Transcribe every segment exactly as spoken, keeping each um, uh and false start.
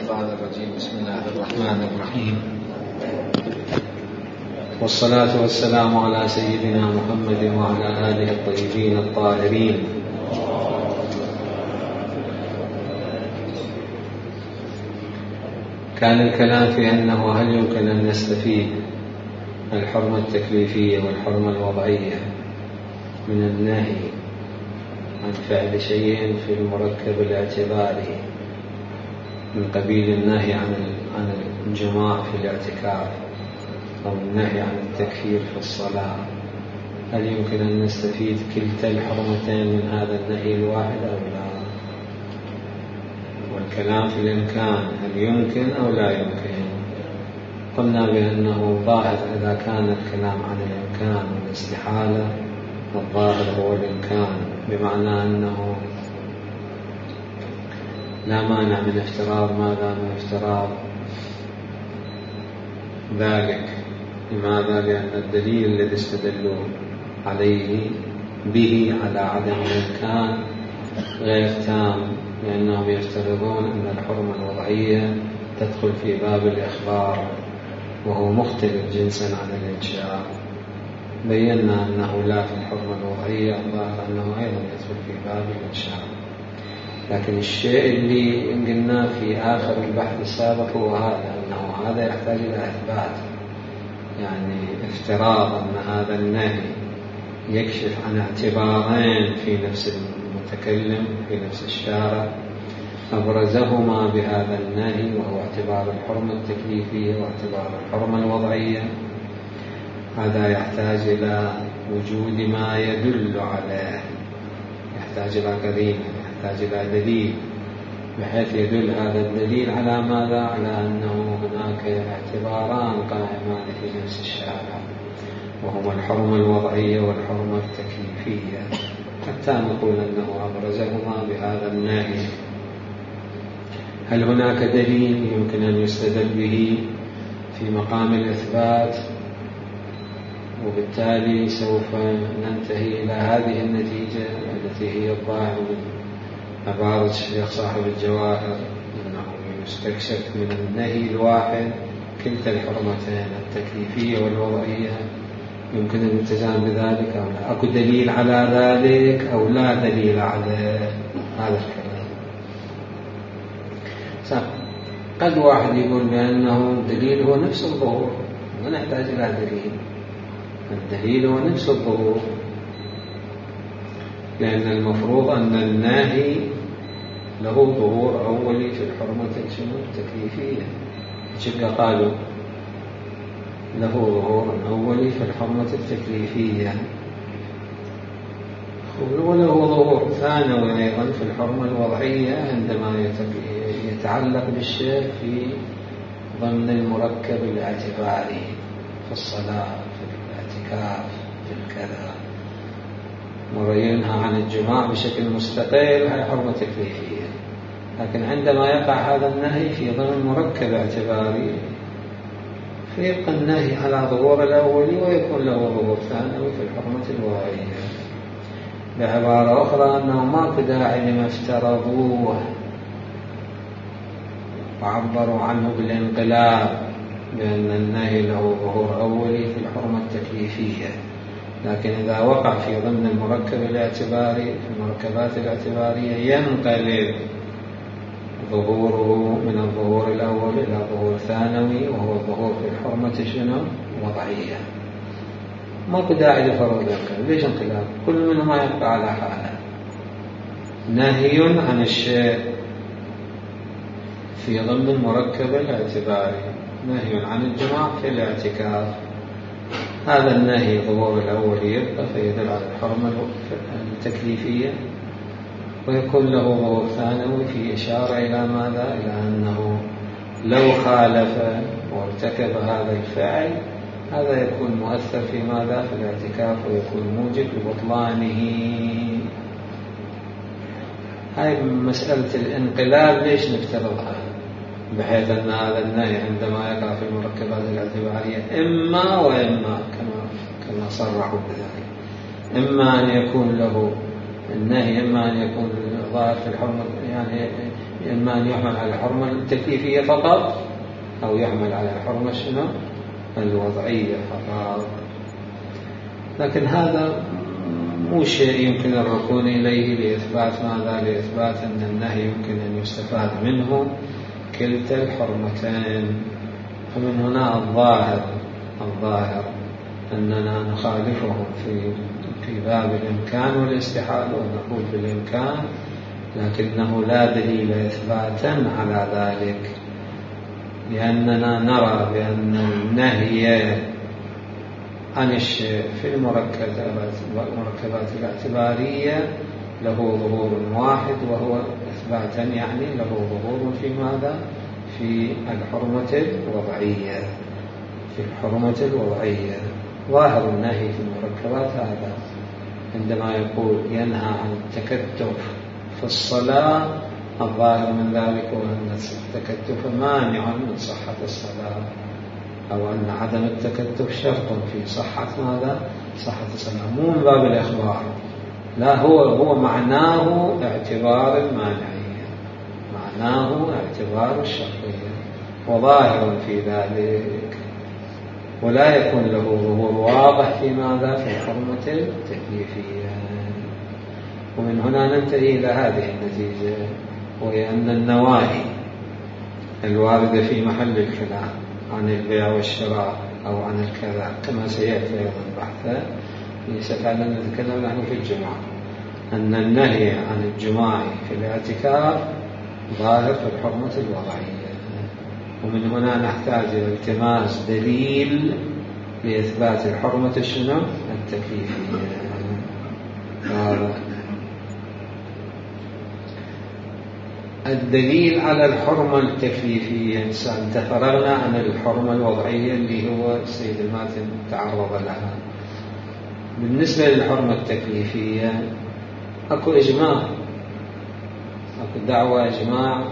الشيطان الرجيم. بسم الله الرحمن الرحيم، والصلاة والسلام على سيدنا محمد وعلى آله الطيبين الطاهرين. كان الكلام في أنه هل يمكن أن نستفيد الحرمة التكليفية والحرمة الوضعية من النهي عن فعل شيء في المركب الاعتباري من قبيل النهي عن عن الجماع في الاعتكاف أو النهي عن التكفير في الصلاة. هل يمكن أن نستفيد كلتا الحرمتين من هذا النهي الواحد أو لا؟ والكلام في الإمكان، هل يمكن أو لا يمكن؟ قلنا بأنه ظاهر إذا كان الكلام عن الإمكان والاستحالة، الظاهر هو الإمكان، بمعنى أنه لا مانع من افتراض ماذا من افتراض ذلك. لماذا؟ لأن الدليل الذي استدلوا عليه به على عدم الإمكان غير تام، لأنهم يفترضون أن الحرمة الوضعية تدخل في باب الإخبار وهو مختلف جنسا عن الإنشاء. بينا أنه لا في الحرمة الوضعية، الظاهر أنه أيضا يدخل في باب الإنشاء. لكن الشيء اللي قلناه في آخر البحث السابق هو هذا، أنه هذا يحتاج إلى إثبات، يعني افتراض أن هذا النهي يكشف عن اعتبارين في نفس المتكلم في نفس الشارع، أبرزهما بهذا النهي، وهو اعتبار الحرمة التكليفية واعتبار الحرمة الوضعية. هذا يحتاج إلى وجود ما يدل عليه، يحتاج إلى قرينة، يحتاج إلى دليل، بحيث يدل هذا الدليل على ماذا؟ على أنه هناك اعتباران قائمان في نفس الشارع، وهما الحرمة الوضعية والحرمة التكليفية، حتى نقول أنه أبرزهما بهذا النهي. هل هناك دليل يمكن أن يستدل به في مقام الإثبات؟ وبالتالي سوف ننتهي إلى هذه النتيجة التي هي الظاهر من عبارة الشيخ صاحب الجواهر، أنه يستكشف من النهي الواحد كلتا الحرمتين التكليفية والوضعية، يمكن الالتزام بذلك أو لا؟ أكو دليل على ذلك أو لا دليل على هذا الكلام؟ قد واحد يقول بأنه الدليل هو نفس الظهور، ما نحتاج إلى دليل، الدليل هو نفس الظهور، لأن المفروض أن الناهي له ظهور أولي في الحرمة التكليفية. شقة قالوا له ظهور أولي في الحرمة التكليفية، وله ظهور ثانوي أيضا في الحرمة الوضعية عندما يتعلق بالشيء في ضمن المركب الاعتباري في الصلاة، في الاعتكاف، في الكذا. مرة ينهى عن الجماع بشكل مستقل، هي حرمة تكليفية، لكن عندما يقع هذا النهي في ضمن مركب اعتباري فيبقى النهي على ظهور الأولي ويكون له ظهور ثانوي في الحرمة الوضعية. بعبارة أخرى أنه ماكو داعي لما افترضوه وعبروا عنه بالانقلاب بأن النهي له ظهور أولي في الحرمة التكليفية، لكن إذا وقع في ضمن المركب الاعتباري في المركبات الاعتبارية ينقلب ظهوره من الظهور الأول إلى ظهور ثانوي، وهو الظهور في الحرمة شنو؟ وضعية. ماكو داعي لفرض الانقلاب. ليش انقلاب؟ كل منهما يبقى على حاله. نهي عن الشيء في ضمن المركب الاعتباري، نهي عن الجماع في الاعتكاف. هذا النهي ظهور الأول يبقى فيدل على الحرمة التكليفية، ويكون له ظهور ثانوي في إشارة إلى ماذا؟ إلى أنه لو خالف وارتكب هذا الفعل هذا يكون مؤثر في ماذا؟ في الاعتكاف، ويكون موجب لبطلانه. هاي مسألة الانقلاب ليش نفترضها؟ بحيث أن هذا النهي عندما يقع في المركبات الاعتبارية إما وإما، كما كما صرحوا بذلك، إما أن يكون له النهي، إما أن يكون ظاهر في الحرمة، يعني إما أن يحمل على الحرمة التكليفية فقط أو يحمل على الحرمة شنو الوضعية فقط. لكن هذا مو شيء يمكن الركون إليه لإثبات ماذا؟ لإثبات أن النهي يمكن أن يستفاد منه كلتا الحرمتين. فمن هنا الظاهر الظاهر أننا نخالفهم في في باب الإمكان والاستحالة ونقول بالإمكان، لكنه لا دليل إثباتا على ذلك، لأننا نرى بأن النهي عن الشيء في المركبات المركبات الاعتبارية له ظهور واحد، وهو إثباتا يعني له ظهور في ماذا؟ في الحرمة الوضعية في الحرمة الوضعية. ظاهر النهي في المركبات هذا، عندما يقول ينهى عن التكتف في الصلاة، الظاهر من ذلك هو أن التكتف مانع من صحة الصلاة، أو أن عدم التكتف شرط في صحة ماذا؟ صحة الصلاة، مو من باب الإخبار، لا، هو هو معناه اعتبار المانعية، معناه اعتبار الشرطية، وظاهر في ذلك، ولا يكون له ظهور واضح في ماذا؟ في الحرمة التكليفية. ومن هنا ننتهي إلى هذه النتيجة، وهي أن النواهي الواردة في محل الكلام عن البيع والشراء أو عن الكذا، كما سيأتي أيضا بحثا سأفعلنا نتكلم نحن في الجماعة، أن النهي عن الجماع في الاعتكاف ظاهر في الحرمة الوضعية. ومن هنا نحتاج إلى التماس دليل لإثبات الحرمة الشنو التكليفية. هذا الدليل على الحرمة التكليفية. تفرغنا عن الحرمة الوضعية اللي هو السيد الماتن تعرض لها. بالنسبة للحرمة التكليفية أكو إجماع، أكو دعوة إجماع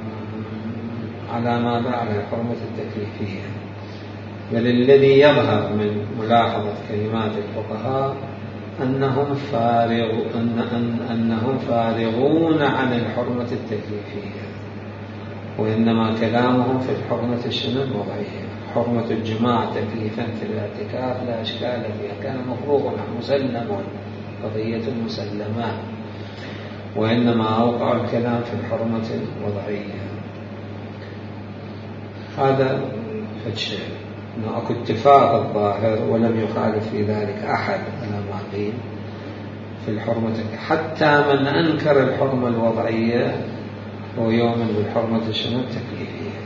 على ماذا؟ على الحرمة التكليفية. بل الذي يظهر من ملاحظة كلمات الفقهاء أنهم فارغ أن أن أنهم فارغون عن الحرمة التكليفية، وإنما كلامهم في الحرمة الشنو الوضعية. حرمة الجماع تكليفا في الاعتكاف لا إشكال فيها، كان مفروغ مسلم، قضية مسلمة، وإنما أوقع الكلام في الحرمة الوضعية. هذا فالشيء أنه أكو اتفاق الظاهر، ولم يخالف في ذلك أحد على ما قيل في الحرمة، حتى من أنكر الحرمة الوضعية هو يؤمن بالحرمة الشنو التكليفية.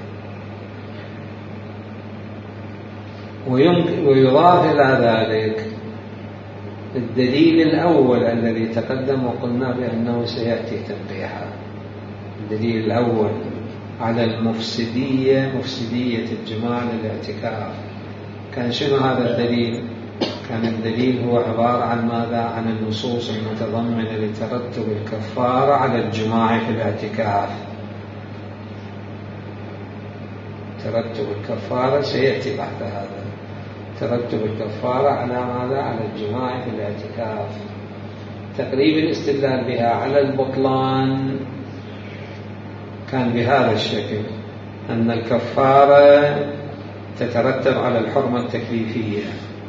ويضاف إلى ذلك الدليل الأول الذي تقدم وقلنا بأنه سيأتي تنبيها. الدليل الأول على المفسدية، مفسدية الجماع للاعتكاف، كان شنو هذا الدليل؟ كان الدليل هو عبارة عن ماذا؟ عن النصوص المتضمنة لترتب الكفارة على الجماع في الاعتكاف. ترتب الكفارة سيأتي بعد هذا، ترتب الكفارة على ماذا؟ على الجماع في الاعتكاف. تقريب الاستدلال بها على البطلان كان بهذا الشكل، أن الكفارة تترتب على الحرمة التكليفية،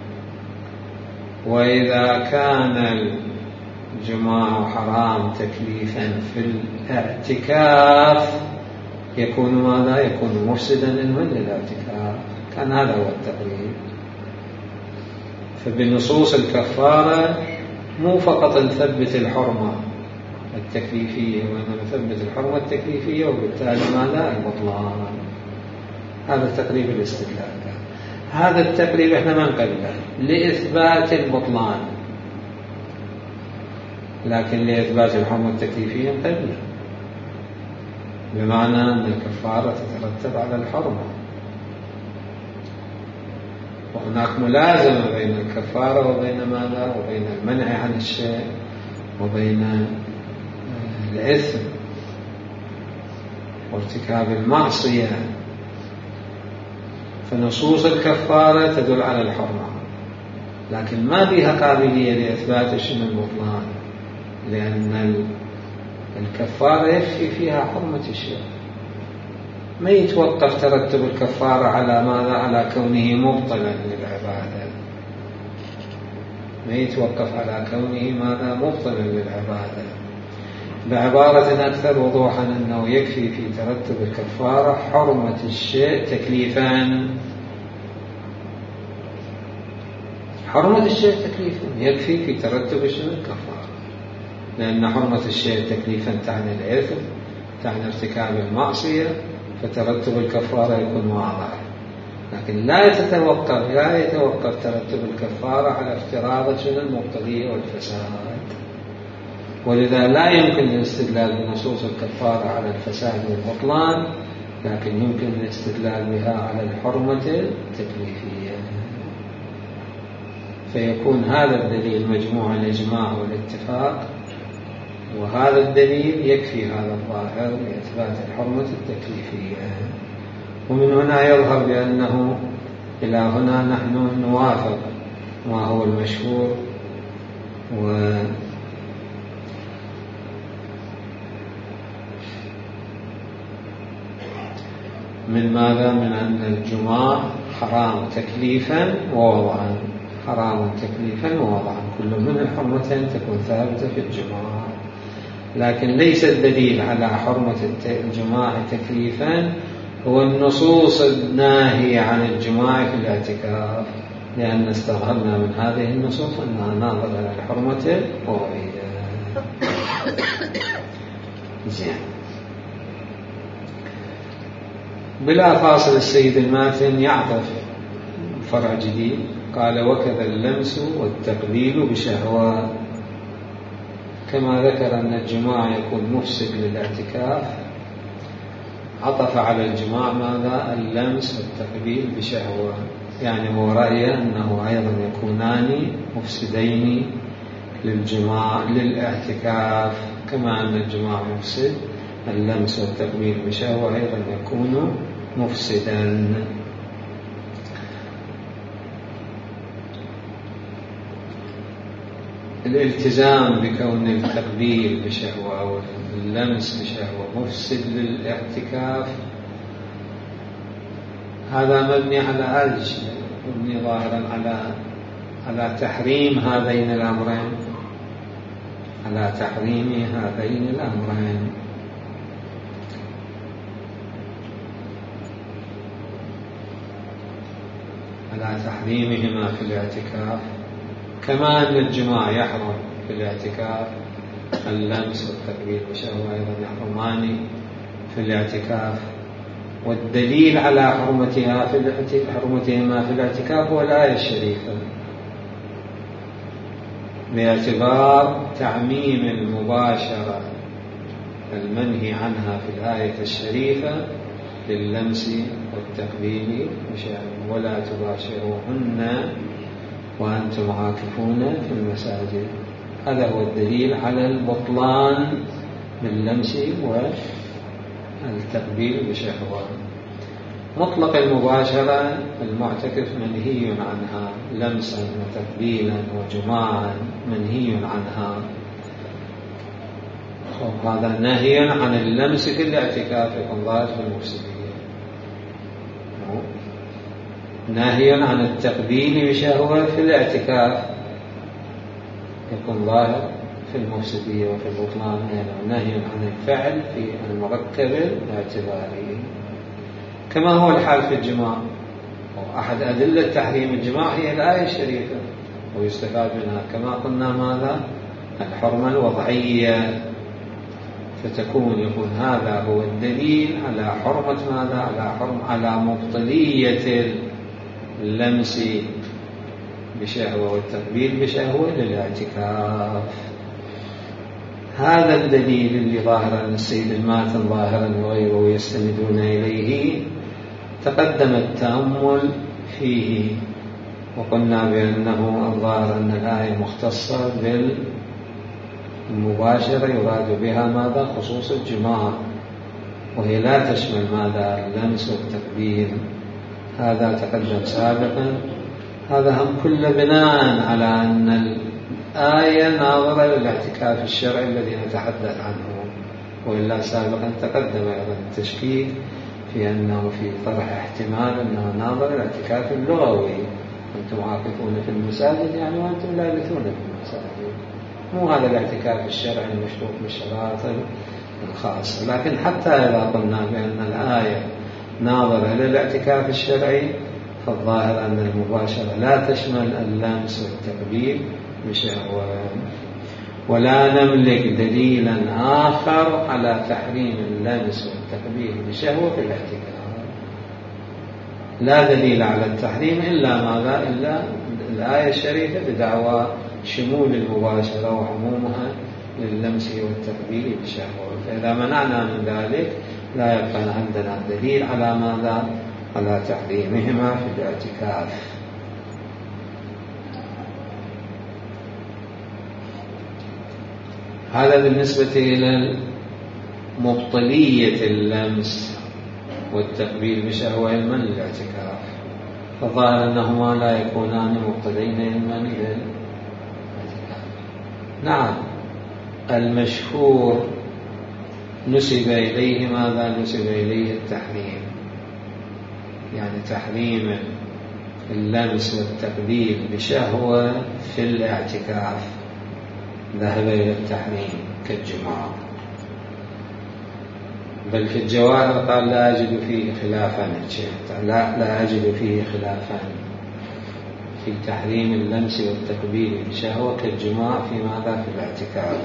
وإذا كان الجماع حرام تكليفا في الاعتكاف يكون ماذا؟ يكون مفسدا من للاعتكاف. كان هذا هو التقريب. فبنصوص الكفارة مو فقط نثبت الحرمة التكليفية، وإنما نثبت الحرمة التكليفية، وبالتالي ماذا؟ البطلان. هذا تقريب الاستدلال. هذا التقريب احنا ما نقبله لإثبات البطلان، لكن لإثبات الحرمة التكليفية نقبله، بمعنى أن الكفارة تترتب على الحرمة، وهناك ملازمة بين الكفارة وبين ماذا؟ وبين المنع عن الشيء وبين الإثم وارتكاب المعصية. فنصوص الكفارة تدل على الحرمة، لكن ما فيها قابلية لإثبات شنو البطلان، لأن الكفارة يكفي فيها حرمة الشيء، ما يتوقف ترتب الكفارة على ماذا؟ على كونه مبطلا للعبادة، ما يتوقف على كونه ماذا؟ مبطلا للعبادة. بعبارة أكثر وضوحا أنه يكفي في ترتب الكفارة حرمة الشيء تكليفا، حرمة الشيء تكليفا يكفي في ترتب الشيء الكفارة، لأن حرمة الشيء تكليفا تعني الإثم، تعني ارتكاب المعصية، فترتب الكفارة يكون واضح. لكن لا يتوقف لا يتوقف ترتب الكفارة على افتراض شنو المبطلية والفساد، ولذا لا يمكن الاستدلال بنصوص الكفارة على الفساد والبطلان، لكن يمكن الاستدلال بها على الحرمة التكليفية. فيكون هذا الدليل مجموع الإجماع والاتفاق، وهذا الدليل يكفي هذا الظاهر لإثبات الحرمة التكليفية. ومن هنا يظهر بأنه إلى هنا نحن نوافق ما هو المشهور و من ماذا؟ من أن الجماع حرام تكليفا ووضعا، حرام تكليفا ووضعا، كل من الحرمتين تكون ثابتة في الجماع. لكن ليس الدليل على حرمة الجماع تكليفا هو النصوص الناهية عن الجماع في الاعتكاف، لأن استغربنا من هذه النصوص أنها ناظرة إلى الحرمة الوضعية. زين، بلا فاصل السيد الماتن يعطف فرع جديد، قال وكذا اللمس والتقبيل بشهوات، كما ذكر أن الجماع يكون مفسد للاعتكاف، عطف على الجماع ماذا؟ اللمس والتقبيل بشهوة، يعني هو رأيه أنه أيضا يكونان مفسدين للجماع للاعتكاف، كما أن الجماع مفسد، اللمس والتقبيل بشهوة أيضا يكون مفسدا. الالتزام بكون التقبيل بشهوة أو اللمس بشهوة مفسد للاعتكاف هذا مبني على هذا الشيء، مبني ظاهرا على على تحريم هذين الأمرين، على تحريم هذين الأمرين. على تحريمهما في الاعتكاف، كما أن الجماع يحرم في الاعتكاف، اللمس والتقبيل بشهوة أيضا يحرمان في الاعتكاف. والدليل على حرمتها في حرمتهما في الاعتكاف هو الآية الشريفة، باعتبار تعميم المباشرة المنهي عنها في الآية الشريفة لللمس والتقبيل بشهوة، ولا تباشروهن وأنتم عاكفون في المساجد. هذا هو الدليل على البطلان باللمس والتقبيل بشهوة. مطلق المباشرة المعتكف منهي عنها، لمسا وتقبيلا وجماعا منهي عنها. هذا نهي عن اللمس في الاعتكاف يكون ظاهر في المفسدية، نهي عن التقبيل بشهوة في الاعتكاف يكون ظاهر في المفسدية وفي البطلان، نهي عن الفعل في المركب الاعتباري، كما هو الحال في الجماع. أحد أدلة تحريم الجماع هي الآية الشريفة، ويستفاد منها كما قلنا ماذا؟ الحرمة الوضعية، فتكون يكون هذا هو الدليل على حرمة ماذا؟ على حرم على مبطلية اللمس بشهوة والتقبيل بشهوة للاعتكاف. هذا الدليل اللي ظاهرا السيد الماتن ظاهرا وغيره يستندون إليه تقدم التأمل فيه، وقلنا بأنه الظاهر أن الآية مختصة بالمباشرة يراد بها ماذا؟ خصوص الجماع، وهي لا تشمل ماذا؟ اللمس والتقبيل. هذا تقدم سابقا. هذا هم كل بناء على أن الآية ناظرة للاعتكاف الشرعي الذي نتحدث عنه، وإلا سابقا تقدم أيضا التشكيك في أنه في طرح احتمال أنه ناظر الاعتكاف اللغوي، أنتم عاكفون في المساجد يعني وأنتم لابثون في المساجد، مو هذا الاعتكاف الشرعي المشروط بالشرائط الخاصة. لكن حتى إذا قلنا بأن الآية ناظرة للاعتكاف الشرعي فالظاهر أن المباشرة لا تشمل اللمس والتقبيل بشهوة، ولا نملك دليلا آخر على تحريم اللمس والتقبيل بشهوة في الاعتكاف. لا دليل على التحريم إلا ماذا؟ إلا الآية الشريفة بدعوى شمول المباشرة وعمومها لللمس والتقبيل بشهوة. فإذا منعنا من ذلك لا يبقى عندنا دليل على ماذا؟ على تحريمهما في الاعتكاف. هذا بالنسبة إلى مبطلية اللمس والتقبيل بشهوة من الاعتكاف، فالظاهر أنهما لا يكونان مبطلين من الاعتكاف. نعم، المشهور نسب إليه ماذا؟ نسب إليه التحريم، يعني تحريم اللمس والتقبيل بشهوة في الاعتكاف ذهب إلى التحريم كالجماع. بل في الجواهر قال لا أجد فيه خلافا، لا, لا أجد فيه خلافا في تحريم اللمس والتقبيل بشهوة كالجماع في ماذا؟ في الاعتكاف.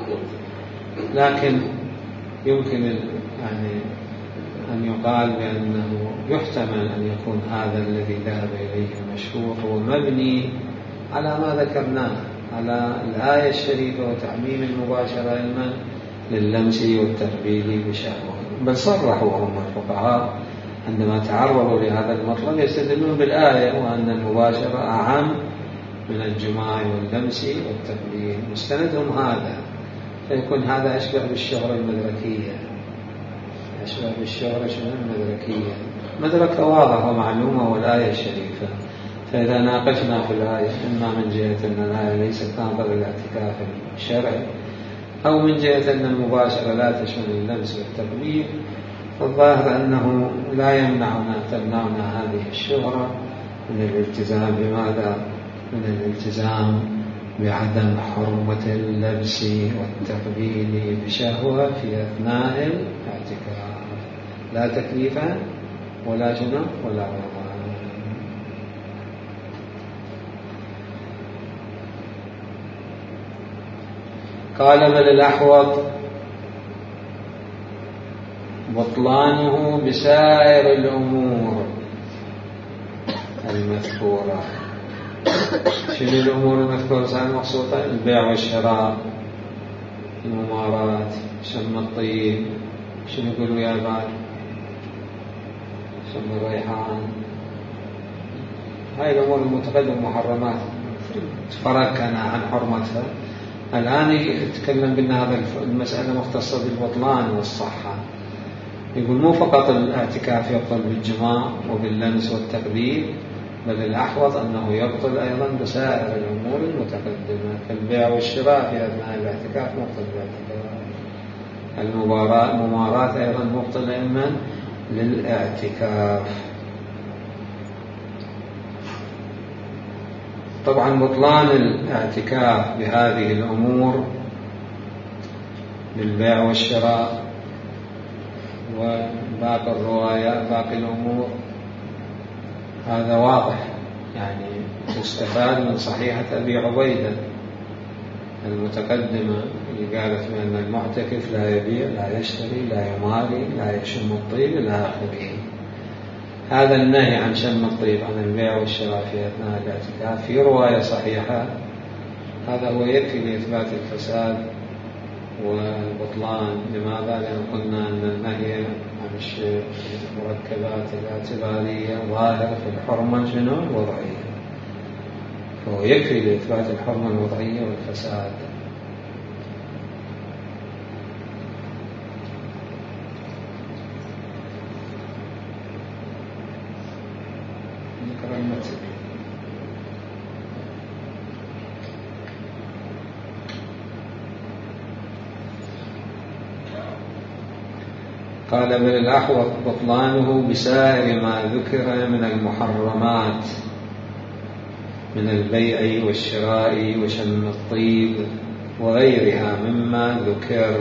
لكن يمكن يعني أن يقال بأنه يحتمل أن يكون هذا الذي ذهب إليه المشهور هو مبني على ما ذكرناه، على الآية الشريفة وتعميم المباشرة علما لللمس والتقبيل بشهوة. بل صرحوا هم الفقهاء عندما تعرضوا لهذا المطلب يستدلون بالآية وأن المباشرة أعم من الجماع واللمس والتقبيل، مستندهم هذا، فيكون هذا أشبه بالشهرة المدركية، أشبه بالشهرة المدركية، مدركة واضحة ومعلومة والآية الشريفة. فإذا ناقشنا في الآية إما من جهة أن الآية ليست ناظرة للاعتكاف الشرعي أو من جهة أن المباشرة لا تشمل اللمس والتقبيل، فالظاهر أنه لا يمنعنا تمنعنا هذه الشهرة من الالتزام بماذا؟ من الالتزام بعدم حرمة اللبس والتقبيل بشهوة في أثناء الاعتكاف، لا تكليفا ولا جنح ولا غضب. قال بل الأحوط بطلانه بسائر الأمور المذكورة. شنو الأمور المذكورة سائر المقصودة؟ البيع والشراء، الممارات، شم الطيب، شنو يقولوا يا بعد؟ شم الريحان، هاي الأمور المتقدمة محرمات تفرقنا عن حرمتها. الآن يتكلم بأن هذا المسألة مختصة بالبطلان والصحة، يقول مو فقط الاعتكاف يبطل بالجماع وباللمس والتقبيل، بل الأحوط أنه يبطل أيضا بسائر الأمور المتقدمة كالبيع والشراء في أثناء الاعتكاف مبطل بالاعتكاف، الممارات أيضا مبطل إما للاعتكاف. طبعا بطلان الاعتكاف بهذه الأمور للبيع والشراء وباقي الروايات باقي الأمور هذا واضح، يعني تستفاد من صحيحة أبي عبيدة المتقدمة اللي قالت بأن المعتكف لا يبيع لا يشتري لا يماري لا يشم الطيب إلى آخره. هذا النهي عن شم الطيب عن البيع والشراء في أثناء الاعتكاف في رواية صحيحة، هذا هو يكفي لإثبات الفساد والبطلان. لماذا؟ لأن قلنا أن النهي عن المركبات الاعتبارية ظاهر في الحرمة شنو؟ الوضعية، فهو يكفي لإثبات الحرمة الوضعية والفساد. قال بل الأحوط بطلانه بسائر ما ذكر من المحرمات من البيع والشراء وشم الطيب وغيرها مما ذكر،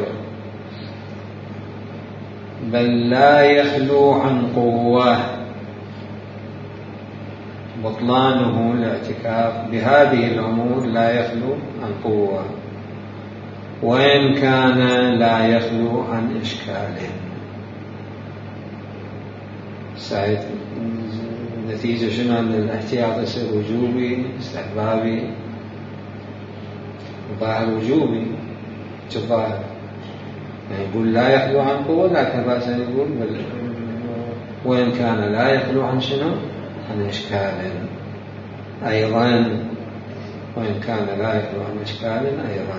بل لا يخلو عن قوة. بطلانه الاعتكاف بهذه الأمور لا يخلو عن قوة، وإن كان لا يخلو عن إشكال. ساعد النتيجة شنو؟ أن الاحتياط يصير وجوبي استحبابي، ظاهر وجوبي الظاهر، يعني يقول لا يخلو عن قوة، لكن بأس يقول بل وإن كان لا يخلو عن شنو؟ عن إشكال أيضا، وإن كان لا يخلو عن إشكال أيضا.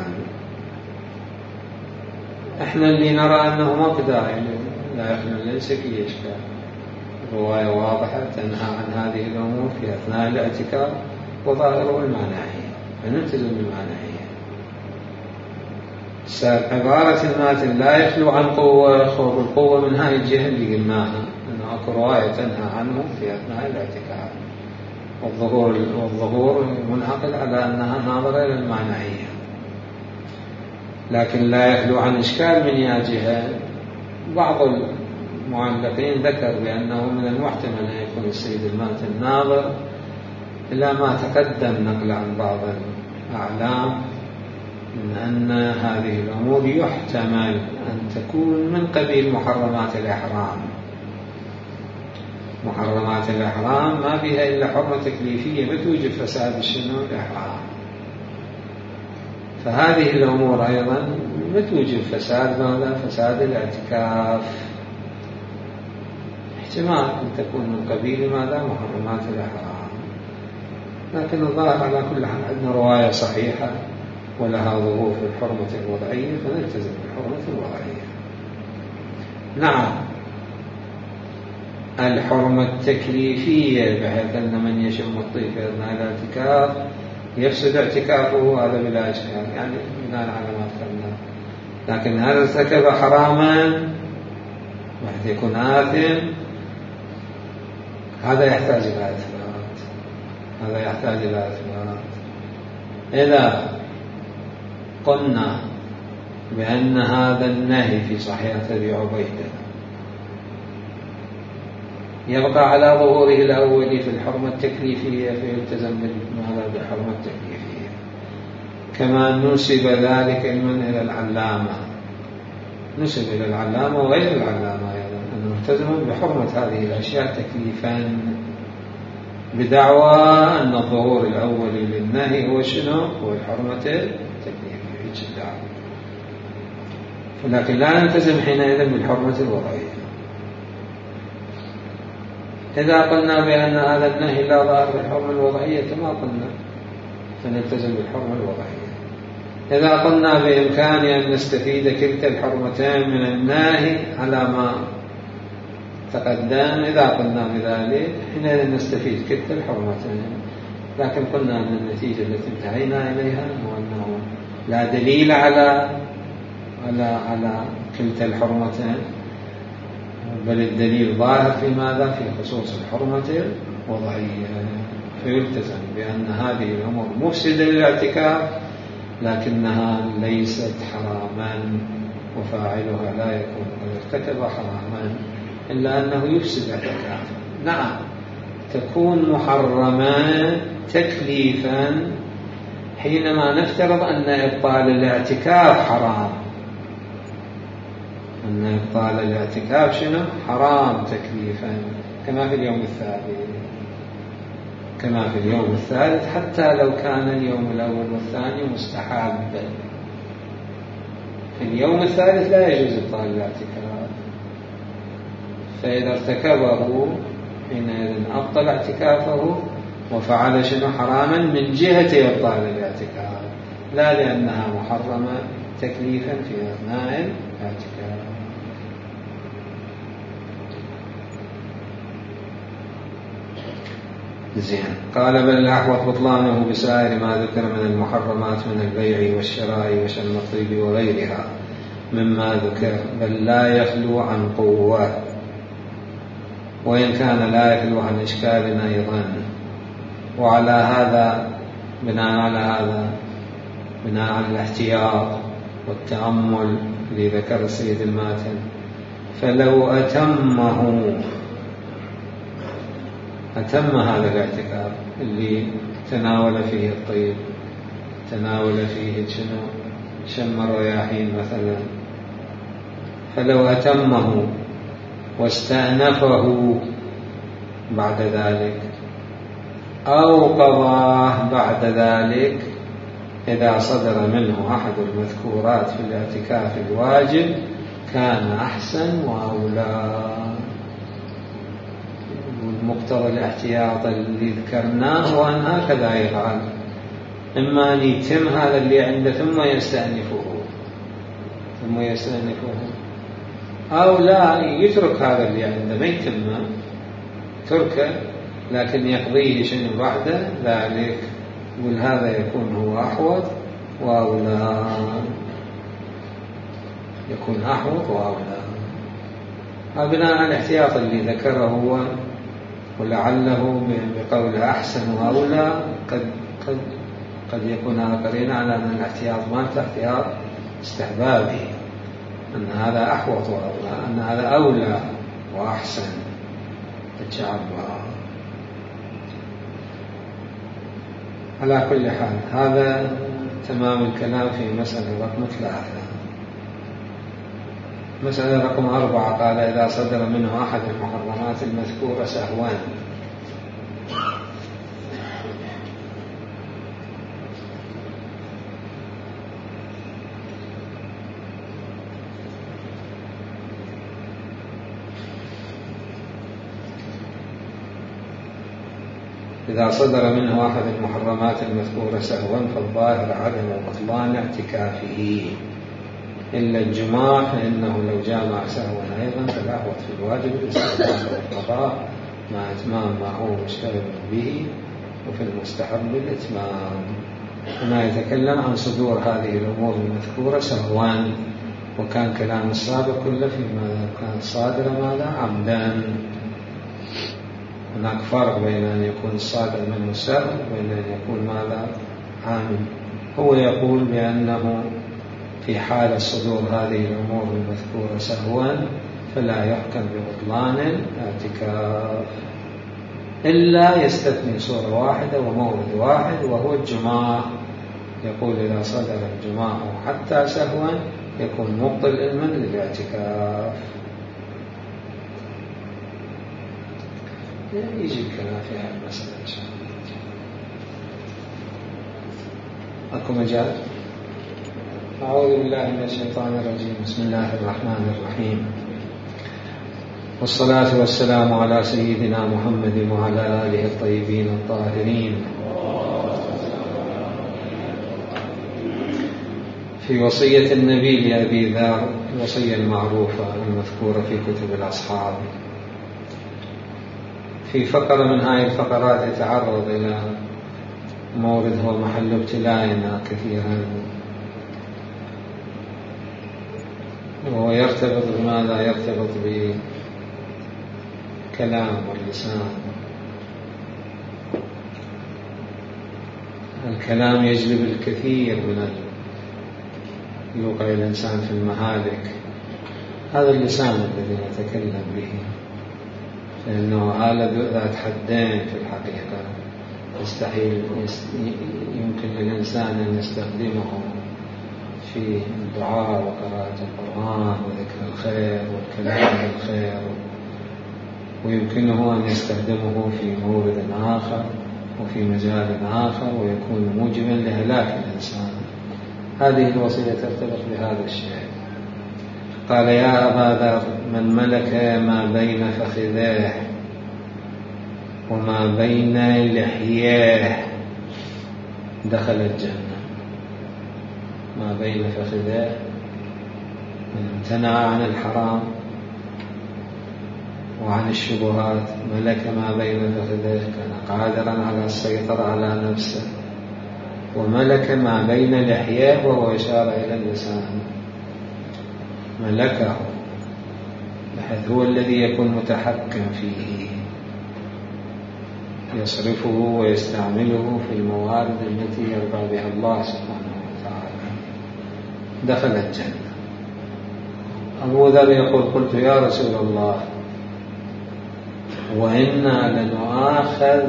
إحنا اللي نرى أنه ما بداعي لا يخلو ليس فيه إشكال، رواية واضحة تنهى عن هذه الأمور في أثناء الاعتكاف وظاهره المعنوية، فنلتزم بالمعنوية. عبارة الماتن لا يخلو عن قوة، خوف القوة من هذه الجهة اللي قلناها، أنه أكو رواية تنهى عنه في أثناء الاعتكاف، والظهور والظهور منعقد على أنها ناظرة إلى المعنوية. لكن لا يخلو عن إشكال من يا جهة. بعض المعلقين ذكر بأنه من المحتمل أن يكون السيد الماتن ناظر إلى ما تقدم نقل عن بعض الأعلام من أن هذه الأمور يحتمل أن تكون من قبيل محرمات الإحرام. محرمات الإحرام ما فيها إلا حرمة تكليفية ما توجب فساد الشنو الإحرام، فهذه الأمور أيضا ما توجب فساد ماذا؟ فساد الاعتكاف. احتمال أن تكون من قبيل ماذا؟ محرمات الإحرام. لكن الظاهر على كل حال عندنا رواية صحيحة ولها ظهور في الحرمة الوضعية، فنلتزم بالحرمة الوضعية. نعم، الحرمة التكليفية بحيث أن من يشم الطيب في أثناء الاعتكاف يفسد اعتكافه، هذا بلا إشكال، يعني بناء على ما ذكرنا. لكن هل ارتكب حراما بحيث يكون آثم؟ هذا يحتاج إلى إثبات، هذا يحتاج إلى إثبات. إذا قلنا بأن هذا النهي في صحيحة أبي عبيدة يبقى على ظهوره الأولي في الحرمة التكليفية، فيلتزم بهذا بالحرمة التكليفية، كما نسب ذلك علما إلى العلامة، نسب إلى العلامة وغير العلامة أيضا أنه ملتزم بحرمة هذه الأشياء تكليفا، بدعوى أن الظهور الأولي للنهي هو شنو؟ هو الحرمة التكليفية. لكن لا نلتزم حينئذ بالحرمة الوضعية. إذا قلنا بأن هذا النهي لا ظاهر بالحرمة الوضعية كما قلنا، فنلتزم بالحرمة الوضعية. إذا قلنا بإمكان أن نستفيد كلتا الحرمتين من النهي على ما تقدم، إذا قلنا بذلك حينئذ نستفيد كلتا الحرمتين. لكن قلنا أن النتيجة التي انتهينا إليها هو أنه لا دليل على على على كلتا الحرمتين، بل الدليل ظاهر في ماذا؟ في خصوص الحرمة الوضعية، فيلتزم بأن هذه الأمور مفسدة للاعتكاف لكنها ليست حراما، وفاعلها لا يكون قد ارتكب حراما إلا أنه يفسد الاعتكاف. نعم، تكون محرمة تكليفا حينما نفترض أن إبطال الاعتكاف حرام، أن إبطال الاعتكاف شنو؟ حرام تكليفا، كما في اليوم الثالث، كما في اليوم الثالث حتى لو كان اليوم الأول والثاني مستحبا، في اليوم الثالث لا يجوز إبطال الاعتكاف، فإذا ارتكبه حينئذ أبطل اعتكافه وفعل شنو؟ حراما من جهة إبطال الاعتكاف، لا لأنها محرمة تكليفا في أثناء الاعتكاف. زين. قال بل الأحوط بطلانه بسائر ما ذكر من المحرمات من البيع والشراء وشم الطيب وغيرها، مما ذكر، بل لا يخلو عن قوة، وإن كان لا يخلو عن إشكال أيضا. وعلى هذا بناء على هذا بناء على الاحتياط والتأمل اللي ذكر السيد الماتن، فلو أتمه أتم هذا الاعتكاف اللي تناول فيه الطيب، تناول فيه شنو شم الرياحين مثلا، فلو أتمه واستأنفه بعد ذلك أو قضاه بعد ذلك، إذا صدر منه أحد المذكورات في الاعتكاف الواجب كان أحسن وأولى. والمقتضى الاحتياط اللي ذكرناه هو أن هكذا يفعل، إما أن يتم هذا اللي عنده ثم يستأنفه ثم يستأنفه أو لا يترك هذا اللي عنده ما يتم تركه، لكن يقضيه شنو بعد ذلك. وهذا يكون هو أحوط وأولى، يكون أحوط وأولى. بناء على الاحتياط اللي ذكره هو، ولعله بقول أحسن وأولى قد قد قد يكون آخرين على أن الاحتياط ما احتياط استحبابي، أن هذا أحوط وأولى، أن هذا أولى وأحسن تتشعبها. على كل حال هذا تمام الكلام في مسألة رقم ثلاثة. مسألة رقم أربعة قال إذا صدر منه أحد المحرمات المذكورة سهوا، إذا صدر منه أحد المحرمات المذكورة سهوا فالظاهر عدم بطلان اعتكافه إلا الجماع، فإنه لو جامع سهوا أيضا فالأحوط في الواجب الاستغفار والقضاء مع إتمام ما هو مشتغل به، وفي المستحب الإتمام. هنا يتكلم عن صدور هذه الأمور المذكورة سهوا، وكان كلام السابق كله فيما كان صادر ماذا عمدا. هناك فرق بين أن يكون الصادر منه سهو وبين أن يكون ماذا عامل. هو يقول بأنه في حال صدور هذه الأمور المذكورة سهوا فلا يحكم ببطلان الاعتكاف، إلا يستثني صورة واحدة ومورد واحد وهو الجماع. يقول إذا صدر الجماع حتى سهوا يكون مبطل علما للاعتكاف. يجي الكلام في هذه المسألة إن شاء الله. أكو مجال؟ أعوذ بالله من الشيطان الرجيم. بسم الله الرحمن الرحيم، والصلاة والسلام على سيدنا محمد وعلى آله الطيبين الطاهرين. في وصية النبي لأبي ذر، الوصية المعروفة المذكورة في كتب الأصحاب، في فقرة من هذه الفقرات يتعرض إلى مورد هو محل ابتلاءنا كثيرا، وهو يرتبط بماذا؟ يرتبط بكلام واللسان. الكلام يجلب الكثير من يوقع الإنسان في المهالك. هذا اللسان الذي نتكلم به، لأنه آلة ذات حدين في الحقيقة، يستحيل يمكن للإنسان أن يستخدمه في الدعاء وقراءة القرآن وذكر الخير والكلام بالخير، ويمكنه أن يستخدمه في مورد آخر وفي مجال آخر ويكون موجبا لهلاك الإنسان. هذه الوصية ترتبط بهذا الشيء. قال يا أبا ذر من ملك ما بين فخذيه وما بين لحييه دخل الجنة. ما بين فخذيه من امتنع عن الحرام وعن الشبهات، ملك ما بين فخذيه كان قادرا على السيطرة على نفسه، وملك ما بين لحييه وهو إشارة إلى اللسان. ملكه بحيث هو الذي يكون متحكم فيه، يصرفه ويستعمله في الموارد التي يرضى بها الله سبحانه وتعالى. دخل الجنة. أبو ذر يقول: قلت يا رسول الله، وإنا لنؤاخذ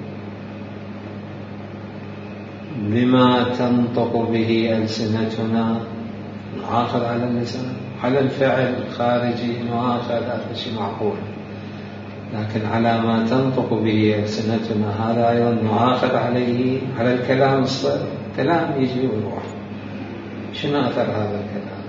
بما تنطق به ألسنتنا، نؤاخذ على اللسان، على الفعل الخارجي نؤاخذ، هذا شيء معقول، لكن على ما تنطق به ألسنتنا هذا أيضا نؤاخذ عليه، على الكلام الصرف، كلام يجي ويروح. شنو أثر هذا الكلام؟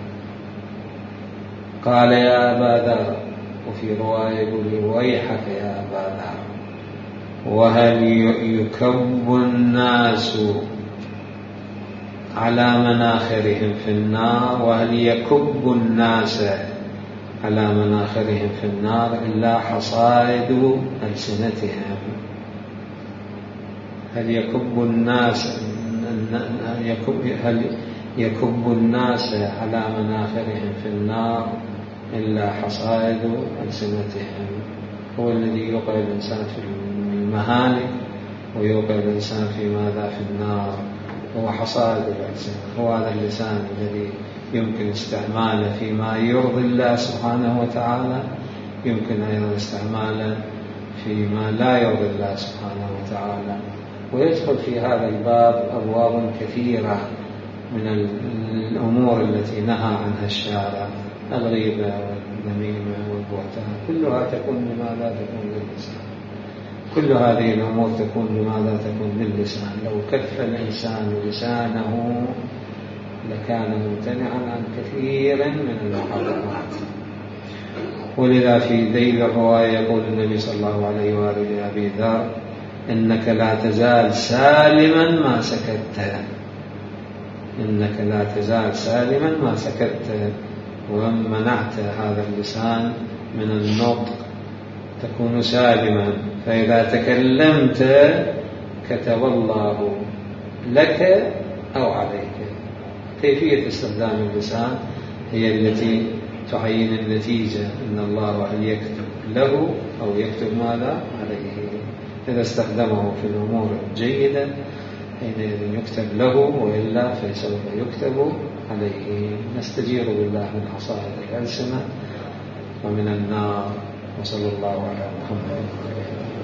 قال: يا أبا ذر، وفي رواية يقول: ويحك يا أبا ذر، وهل يكب الناس على مناخرهم في النار، وهل يكب الناس على مناخرهم في النار إلا حصائد ألسنتهم؟ هل يكب الناس هل يكب الناس على مناخرهم في النار إلا حصائد ألسنتهم؟ هو الذي يوقع الإنسان في المهالك ويوقع الإنسان في ماذا؟ في النار. هو حصائد الألسنة، هو هذا اللسان الذي يمكن استعماله فيما يرضي الله سبحانه وتعالى، يمكن أيضا استعماله فيما لا يرضي الله سبحانه وتعالى. ويدخل في هذا الباب أبواب كثيرة من الأمور التي نهى عنها الشارع، الغيبة والنميمة والبهتان، كلها تكون لماذا؟ تكون لللسان. كل هذه الأمور تكون لماذا؟ تكون للسان. لو كف الإنسان لسانه لكان ممتنعا عن كثير من المحرمات. ولذا في ذيل الرواية يقول النبي صلى الله عليه وآله لأبي ذر: إنك لا تزال سالما ما سكت، إنك لا تزال سالما ما سكت، ومن منعت هذا اللسان من النطق تكون سالما، فإذا تكلمت كتب الله لك أو عليك. كيفية استخدام اللسان هي التي تعين النتيجة، إن الله هل يكتب له أو يكتب ماذا عليه. إذا استخدمه في الأمور الجيدة حينئذ يكتب له، وإلا فسوف يكتب عليه. نستجير بالله من حصائد الألسنة ومن النار. وصلى الله على محمد.